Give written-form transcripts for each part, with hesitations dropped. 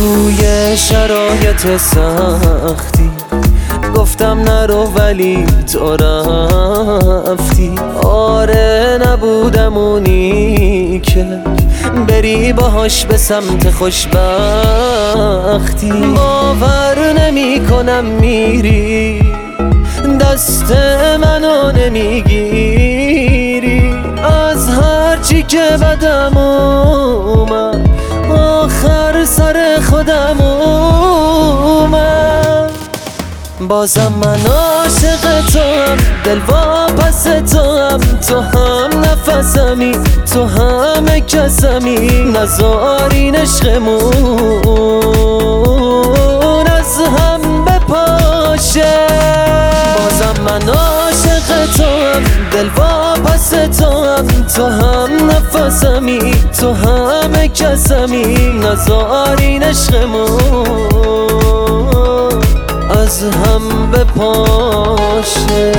توی شرایط سختی گفتم نرو ولی تو رفتی. آره نبودم اونی که بری باهاش به سمت خوشبختی. باور نمی کنم میری دست منو نمیگیری. از هرچی که بدم اومد آخر سر خودم اومد. بازم من عاشق تو هم، دل واپس تو هم، تو هم نفسمی، تو همه کسمی. نذارین عشقمون از هم بپاشه. بازم من عاشق تو هم، دل واپس تو هم، تو هم نفسمی، تو همه کسمی. نذارین عشقمون از هم بپاشه.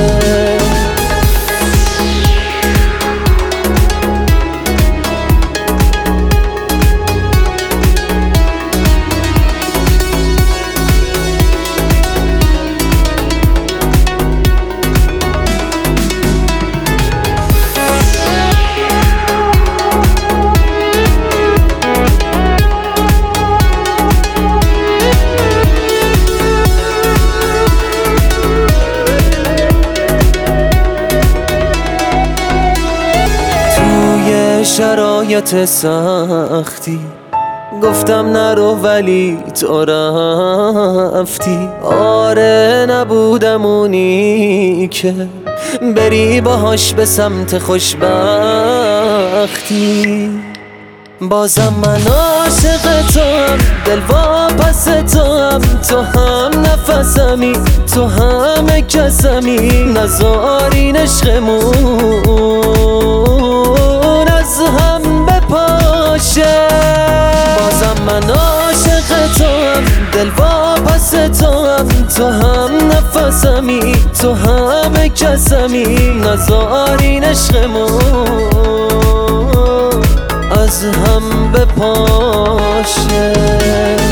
شرایط سختی گفتم نرو ولی تو رفتی. آره نبودم اونی که بری باهاش به سمت خوشبختی. بازم من عاشق تو هم، دل واپس تو هم، تو هم نفسمی، تو همه کسمی. نذارین عشقمون از هم بپاشه. بازم من عاشق تو هم، دل واپس تو هم، تو هم نفسمی، تو همه کسمی. نذارین عشقمون از هم بپاشه.